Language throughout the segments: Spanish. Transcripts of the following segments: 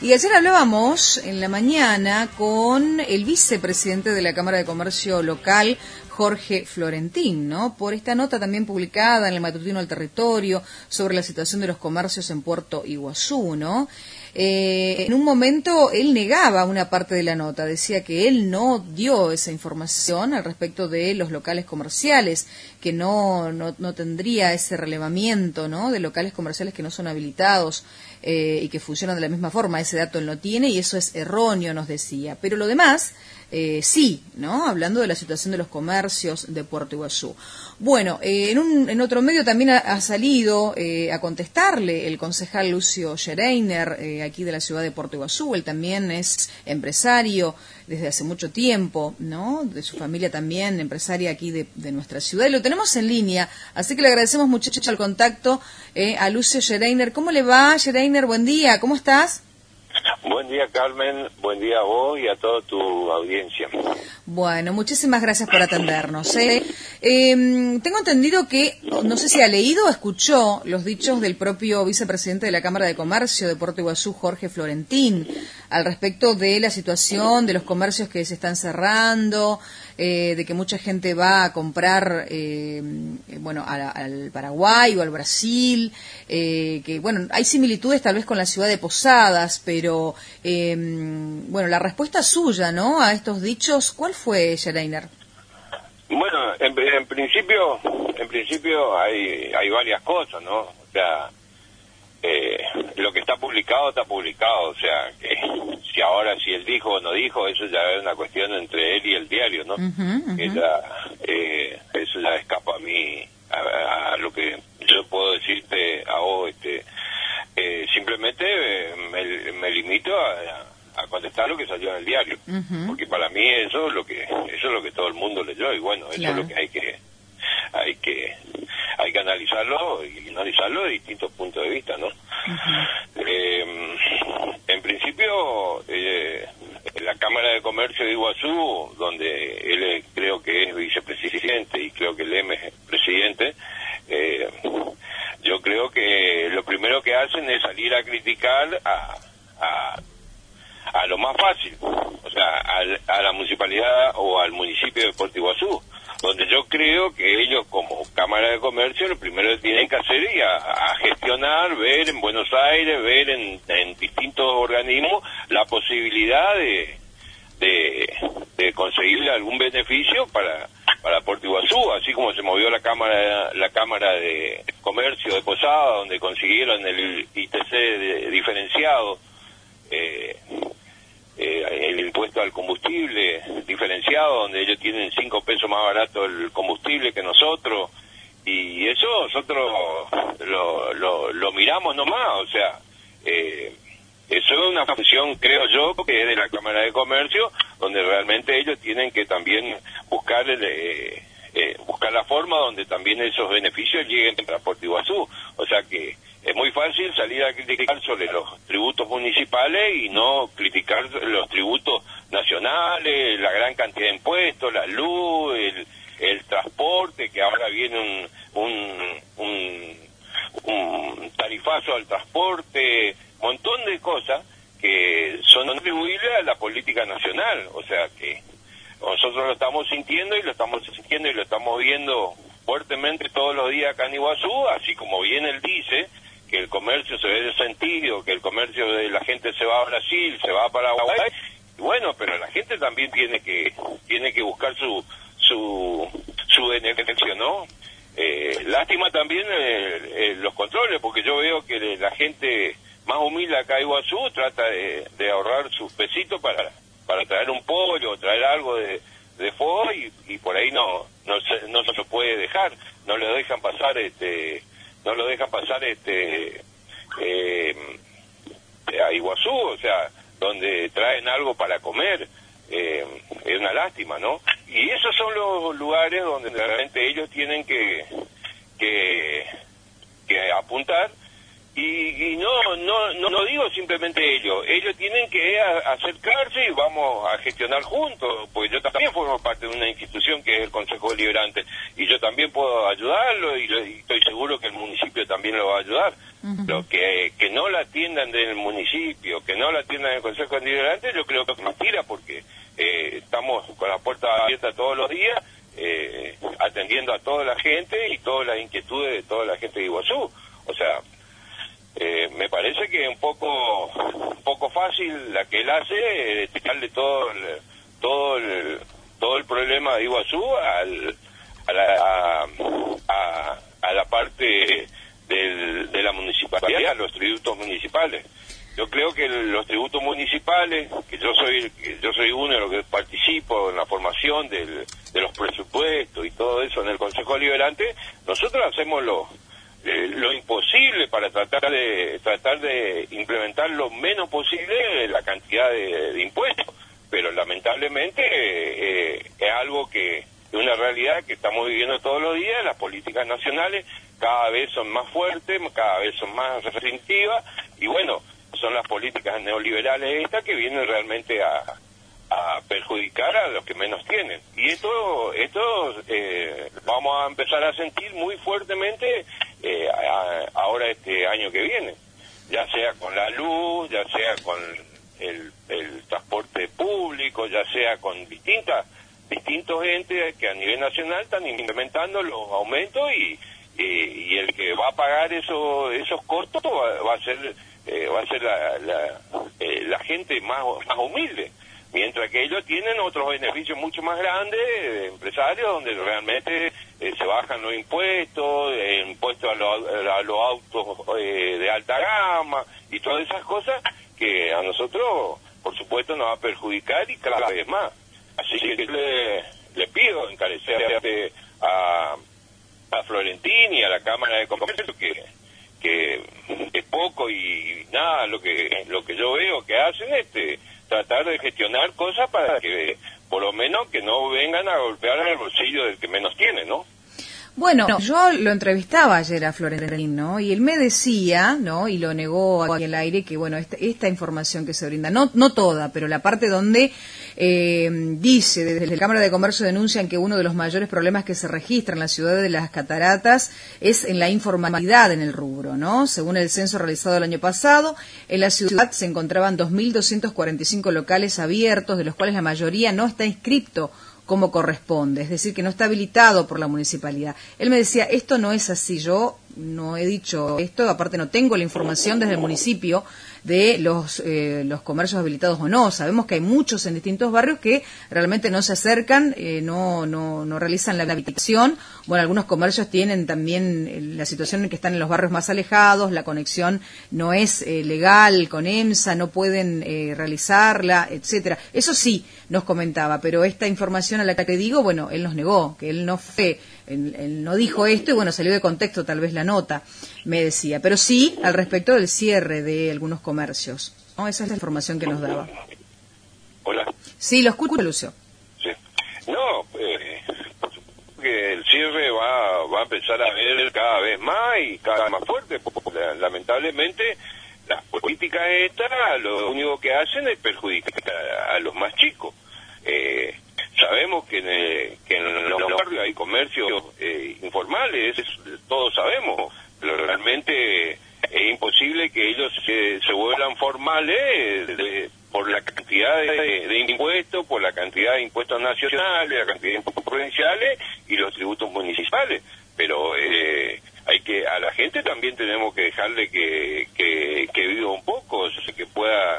Y ayer hablábamos en la mañana con el vicepresidente de la Cámara de Comercio local, Jorge Florentín, ¿no? Por esta nota también publicada en el matutino El Territorio sobre la situación de los comercios en Puerto Iguazú, ¿no? En un momento él negaba una parte de la nota, decía que él no dio esa información al respecto de los locales comerciales, que no tendría ese relevamiento, ¿no? De locales comerciales que no son habilitados y que funcionan de la misma forma. Ese dato él no tiene y eso es erróneo, nos decía. Pero lo demás, sí, ¿no? Hablando de la situación de los comercios de Puerto Iguazú. Bueno, en otro medio también ha salido a contestarle el concejal Lucio Schereiner, aquí de la ciudad de Puerto Iguazú. Él también es empresario desde hace mucho tiempo, ¿no? De su familia también, empresaria aquí de nuestra ciudad. Y lo tenemos en línea, así que le agradecemos mucho el contacto a Lucio Schereiner. ¿Cómo le va, Schereiner? Buen día, ¿cómo estás? Buen día, Carmen. Buen día a vos y a toda tu audiencia. Bueno, muchísimas gracias por atendernos. Tengo entendido que, no sé si ha leído o escuchó los dichos del propio vicepresidente de la Cámara de Comercio de Puerto Iguazú, Jorge Florentín, al respecto de la situación de los comercios que se están cerrando, de que mucha gente va a comprar, al Paraguay o al Brasil, que, bueno, hay similitudes tal vez con la ciudad de Posadas, pero, la respuesta suya, ¿no?, a estos dichos, ¿cuál fue, Schereiner? Bueno, en principio hay varias cosas, ¿no? O sea, lo que está publicado, o sea, que si él dijo o no dijo, eso ya es una cuestión entre él y el diario, ¿no? Eso ya escapa a mí, a lo que yo puedo decirte a vos, simplemente me limito a contestar lo que salió en el diario, porque para mí eso es lo que todo el mundo leyó, y bueno, eso es lo que hay que analizarlo de distintos puntos de vista, ¿no? En principio, la Cámara de Comercio de Iguazú, donde él creo que es vicepresidente y creo que él es presidente, yo creo que lo primero que hacen es salir a criticar a lo más fácil, o sea, a la municipalidad o al municipio de Puerto Iguazú, donde yo creo que ellos como Cámara de Comercio lo primero que tienen que hacer es a gestionar, ver en Buenos Aires, ver en distintos organismos la posibilidad de conseguirle algún beneficio para Puerto Iguazú, así como se movió la Cámara de Comercio de Posada, donde consiguieron el ITC diferenciado, el impuesto al combustible diferenciado, donde ellos tienen 5 pesos más barato el combustible que nosotros, y eso nosotros lo miramos nomás, o sea, eso es una función, creo yo, que es de la Cámara de Comercio, donde realmente ellos tienen que también buscar la forma donde también esos beneficios lleguen a Puerto Iguazú, o sea que es muy fácil salir a criticar sobre los tributos municipales y no criticar los tributos nacionales, la gran cantidad de impuestos, la luz, el transporte, que ahora viene un tarifazo al transporte, montón de cosas que son atribuibles a la política nacional, o sea que nosotros lo estamos sintiendo y lo estamos viendo fuertemente todos los días acá en Iguazú, así como bien él dice que el comercio se ve desentido, que el comercio de la gente se va a Brasil, se va a Paraguay, y bueno, pero la gente también tiene que buscar su beneficio, ¿no? Lástima también los controles, porque yo veo que la gente más humilde acá en Iguazú trata de ahorrar sus pesitos para traer un pollo o traer algo de fuego y por ahí no se lo puede dejar, no lo dejan pasar a Iguazú, o sea, donde traen algo para comer, es una lástima, ¿no? Y esos son los lugares donde realmente ellos tienen que apuntar Y no digo simplemente ellos tienen que acercarse y vamos a gestionar juntos, porque yo también formo parte de una institución que es el Consejo Deliberante, y yo también puedo ayudarlo, y estoy seguro que el municipio también lo va a ayudar. Lo que no la atiendan del municipio, que no la atiendan del Consejo Deliberante, yo creo que es mentira, porque estamos con la puerta abierta todos los días, atendiendo a toda la gente y todas las inquietudes de toda la gente de Iguazú. O sea, me parece que es un poco fácil la que él hace, de tirarle todo el problema de Iguazú a la parte de la municipalidad, a los tributos municipales. Yo creo que los tributos municipales, que yo soy uno de los que participo en la formación de los presupuestos y todo eso en el Consejo Deliberante, nosotros hacemos lo imposible para tratar de implementar lo menos posible la cantidad de impuestos, pero lamentablemente es algo que es una realidad que estamos viviendo todos los días. Las políticas nacionales cada vez son más fuertes, cada vez son más restrictivas, y bueno, son las políticas neoliberales estas que vienen realmente a perjudicar a los que menos tienen. Y esto vamos a empezar a sentir muy fuertemente ahora este año que viene, ya sea con la luz, ya sea con el transporte público, ya sea con distintos entes que a nivel nacional están implementando los aumentos, y el que va a pagar esos costos va a ser la gente más humilde, mientras que ellos tienen otros beneficios mucho más grandes, empresarios, donde realmente se bajan los impuestos, impuestos a los autos de alta gama y todas esas cosas que a nosotros, por supuesto, nos va a perjudicar y cada vez más. Así que le pido encarecidamente a Florentín y a la Cámara de Comercio que es poco y nada lo que yo veo que hacen tratar de gestionar cosas para que por lo menos que no vengan a golpear en el bolsillo del que menos tiene, ¿no? Bueno, yo lo entrevistaba ayer a Florentín, ¿no? Y él me decía, ¿no? Y lo negó aquí al aire, que bueno, esta información que se brinda, no toda, pero la parte donde dice, desde la Cámara de Comercio denuncian que uno de los mayores problemas que se registra en la ciudad de Las Cataratas es en la informalidad en el rubro, ¿no? Según el censo realizado el año pasado, en la ciudad se encontraban 2.245 locales abiertos, de los cuales la mayoría no está inscripto como corresponde, es decir, que no está habilitado por la municipalidad. Él me decía, esto no es así, yo no he dicho esto, aparte no tengo la información desde el municipio de los comercios habilitados o no. Sabemos que hay muchos en distintos barrios que realmente no se acercan, no realizan la habilitación. Bueno, algunos comercios tienen también la situación en que están en los barrios más alejados, la conexión no es legal con EMSA, no pueden realizarla, etcétera. Eso sí nos comentaba, pero esta información a la que te digo, bueno, él nos negó, que él no fue, él no dijo esto y bueno, salió de contexto tal vez la nota, me decía, pero sí al respecto del cierre de algunos comercios, ¿no? Esa es la información que nos daba. Hola. Sí, lo escucho, Lucio. Sí. No, por supuesto que el cierre va a empezar a ver cada vez más y cada vez más fuerte, porque lamentablemente las políticas estas lo único que hacen es perjudicar a los más chicos. Sabemos que en los barrios hay comercios informales, todos sabemos, pero realmente es imposible que ellos se vuelvan formales por la cantidad de impuestos, por la cantidad de impuestos nacionales, la cantidad de impuestos provinciales y los tributos municipales. Pero a la gente también tenemos que dejarle que viva un poco, o sea, que pueda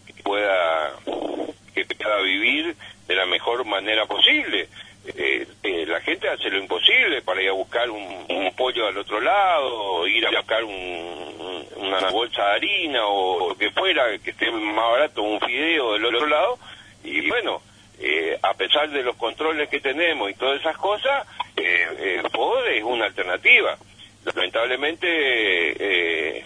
vivir de la mejor manera posible. La gente hace lo imposible para ir a buscar un pollo al otro lado, ir a buscar una bolsa de harina o lo que fuera, que esté más barato, un fideo del otro lado, y bueno, a pesar de los controles que tenemos y todas esas cosas, FOD es una alternativa. Lamentablemente,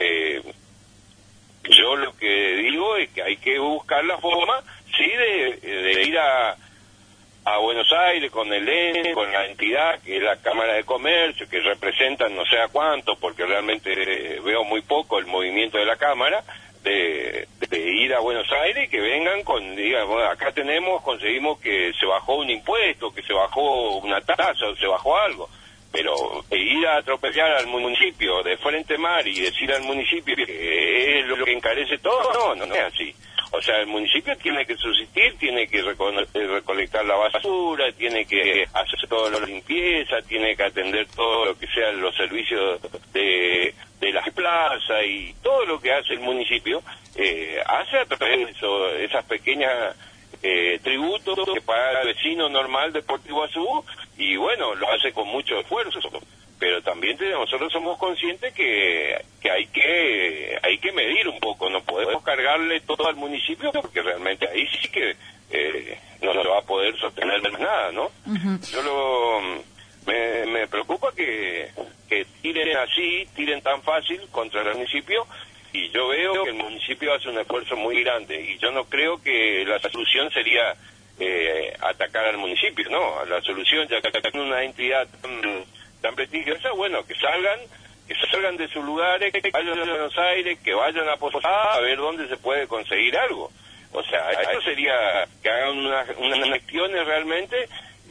yo lo que digo es que hay que buscar la forma, sí, de ir a Buenos Aires con el ente, con la entidad que es la Cámara de Comercio, que representan no sé a cuánto, porque realmente veo muy poco el movimiento de la Cámara, de ir a Buenos Aires y que vengan digan, bueno, acá conseguimos que se bajó un impuesto, que se bajó una tasa o se bajó algo. Pero ir a atropellar al municipio de Frente Mar y decir al municipio que es lo que encarece todo, no es así. O sea, el municipio tiene que subsistir, tiene que recolectar la basura, tiene que hacer toda la limpieza, tiene que atender todo lo que sean los servicios de las plazas y todo lo que hace el municipio, hace a través de esas pequeñas tributos que paga el vecino normal de Puerto Iguazú, y bueno, lo hace con mucho esfuerzo. Pero también nosotros somos conscientes que hay que medir un poco, no podemos cargarle todo al municipio, porque realmente ahí sí que no se va a poder sostener nada, ¿no? Uh-huh. Me preocupa que tiren tan fácil contra el municipio, y yo veo que el municipio hace un esfuerzo muy grande, y yo no creo que la solución sería atacar al municipio, no, la solución, ya que es una entidad tan prestigiosa, bueno, que salgan de sus lugares, que vayan a Buenos Aires, que vayan a Posada a ver dónde se puede conseguir algo. O sea, eso sería que hagan unas gestiones realmente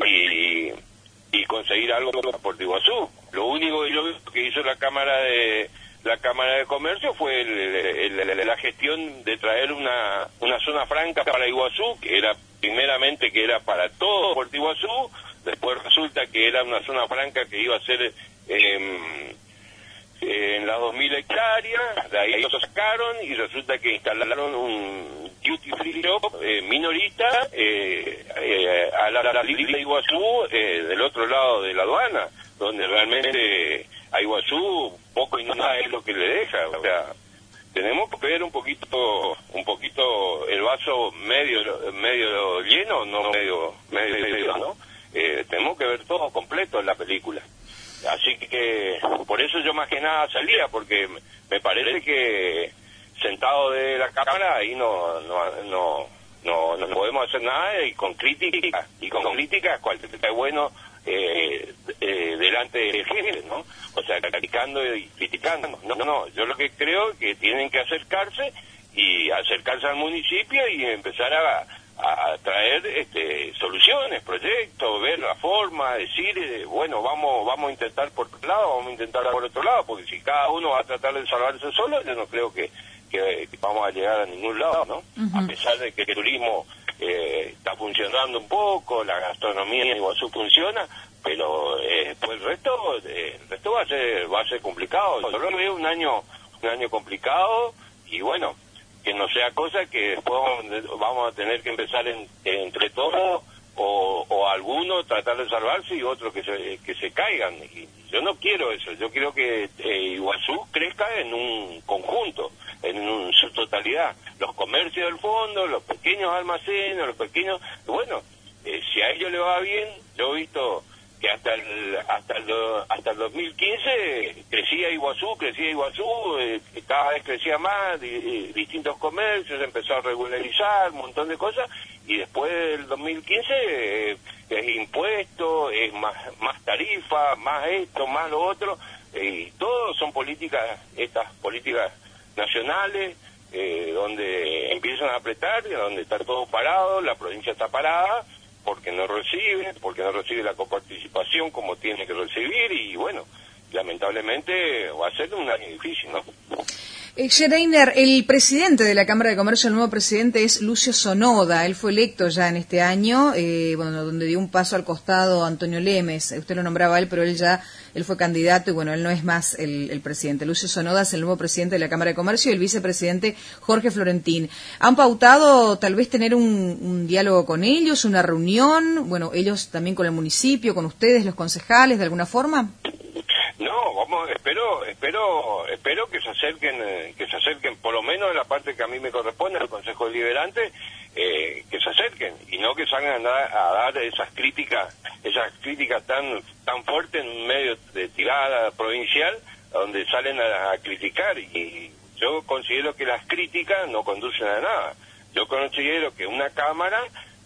y conseguir algo para Puerto Iguazú. Lo único que hizo la Cámara de Comercio fue la gestión de traer una zona franca para Iguazú, que era primeramente que era para todo Puerto Iguazú. Después resulta que era una zona franca que iba a ser en las 2.000 hectáreas, de ahí lo sacaron y resulta que instalaron un duty free shop minorista a la isla de Iguazú, del otro lado de la aduana, donde realmente a Iguazú poco y nada es lo que le deja. O sea, tenemos que ver un poquito el vaso medio lleno, no medio, ¿no? Tenemos que ver todo completo en la película. Así que por eso yo más que nada salía, porque me parece que sentado de la cámara ahí no podemos hacer nada, y con críticas cualquier es bueno delante de gente, ¿no? O sea, criticando y criticando. No, yo lo que creo es que tienen que acercarse al municipio y empezar a traer soluciones, proyectos, ver la forma, decir, bueno, vamos a intentar por un lado, vamos a intentar por otro lado, porque si cada uno va a tratar de salvarse solo, yo no creo que vamos a llegar a ningún lado, ¿no? Uh-huh. A pesar de que el turismo está funcionando un poco, la gastronomía en Iguazú funciona, pero pues el resto va a ser complicado. Yo lo veo un año complicado, y bueno, que no sea cosa que después vamos a tener que empezar entre todos, o algunos tratar de salvarse y otros que se caigan. Y yo no quiero eso, yo quiero que Iguazú crezca en un conjunto, en su totalidad. Los comercios del fondo, los pequeños almacenes, bueno, si a ellos les va bien, yo he visto que hasta el 2015 crecía Iguazú, cada vez crecía más, distintos comercios, empezó a regularizar, un montón de cosas, y después del 2015 es impuesto, es más tarifa, más esto, más lo otro, y todo son estas políticas nacionales, donde empiezan a apretar, donde está todo parado, la provincia está parada, porque no recibe la coparticipación como tiene que recibir, y bueno, lamentablemente va a ser un año difícil, ¿no? Schreiner, el presidente de la Cámara de Comercio, el nuevo presidente es Lucio Sonoda. Él fue electo ya en este año, donde dio un paso al costado Antonio Lemes. Usted lo nombraba a él, pero él fue candidato y bueno, él no es más el presidente. Lucio Sonoda es el nuevo presidente de la Cámara de Comercio y el vicepresidente Jorge Florentín. ¿Han pautado tal vez tener un diálogo con ellos, una reunión? Bueno, ellos también con el municipio, con ustedes, los concejales, de alguna forma. No, espero que se acerquen, por lo menos en la parte que a mí me corresponde, al Consejo Deliberante, que se acerquen, y no que salgan a dar esas críticas tan fuertes en un medio de tirada provincial, donde salen a criticar, y yo considero que las críticas no conducen a nada. Yo considero que una Cámara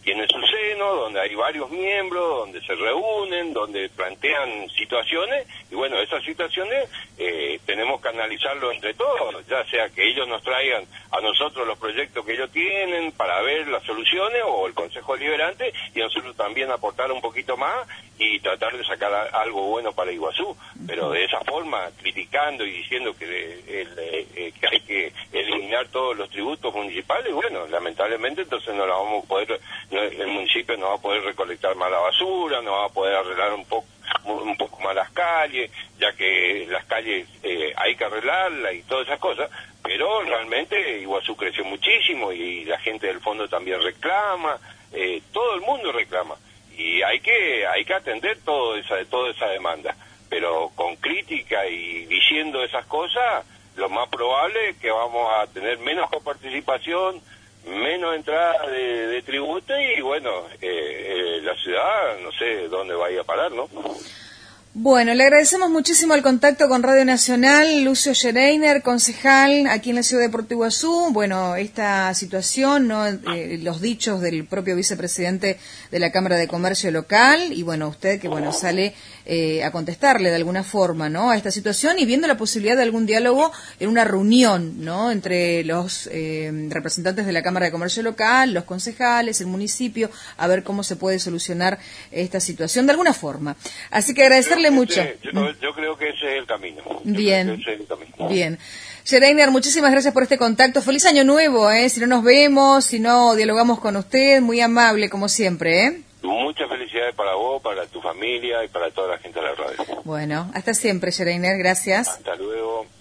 tiene su seno, donde hay varios miembros, donde se reúnen, donde plantean situaciones, y bueno, esas situaciones tenemos que analizarlo entre todos, ya sea que ellos nos traigan a nosotros los proyectos que ellos tienen para ver las soluciones, o el Consejo Deliberante, y nosotros también aportar un poquito más y tratar de sacar algo bueno para Iguazú, pero de esa forma, criticando y diciendo que hay que eliminar todos los tributos municipales, bueno, lamentablemente entonces no la vamos a poder, el municipio no va a poder recolectar más la basura, no va a poder arreglar un poco más las calles, ya que las calles hay que arreglarlas y todas esas cosas, pero realmente Iguazú creció muchísimo y la gente del fondo también reclama, todo el mundo reclama, y hay que atender toda esa demanda, pero con crítica y diciendo esas cosas, lo más probable es que vamos a tener menos coparticipación, menos entrada de tributo, y bueno, la ciudad no sé dónde vaya a parar, ¿no? Bueno, le agradecemos muchísimo el contacto con Radio Nacional, Lucio Schereiner, concejal aquí en la ciudad de Puerto Iguazú. Bueno, esta situación, ¿no? Los dichos del propio vicepresidente de la Cámara de Comercio local, y bueno, usted que bueno sale a contestarle de alguna forma, ¿no? A esta situación, y viendo la posibilidad de algún diálogo en una reunión, ¿no? Entre los representantes de la Cámara de Comercio local, los concejales, el municipio, a ver cómo se puede solucionar esta situación de alguna forma. Así que agradecerle mucho. Yo creo que ese es el camino. Bien, bien. Schereiner, muchísimas gracias por este contacto. Feliz año nuevo, si no nos vemos, si no dialogamos con usted, muy amable como siempre, Muchas felicidades para vos, para tu familia y para toda la gente de la radio. Bueno, hasta siempre, Schereiner, gracias. Hasta luego.